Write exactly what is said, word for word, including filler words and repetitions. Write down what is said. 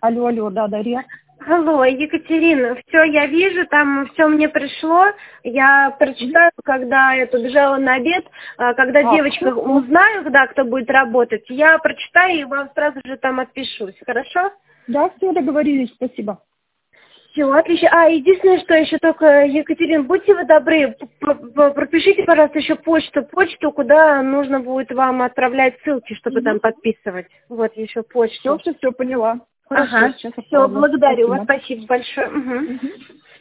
Алло, алло, да, Дарья. Алло, Екатерина, все, я вижу, там все мне пришло. Я прочитаю, когда я тут бежала на обед, а, когда А, девочка всё? узнаю, когда кто будет работать, я прочитаю и вам сразу же там отпишусь, хорошо? Да, все, договорились, спасибо. Все, отлично. А, единственное, что еще только, Екатерина, будьте вы добры, п- п- пропишите, пожалуйста, еще почту, почту, куда нужно будет вам отправлять ссылки, чтобы Угу. там подписывать. Вот еще Все, почту. все, все, поняла. Хорошо, Ага, сейчас все, отправлю. благодарю вас, Спасибо. спасибо большое. Мгм. Угу.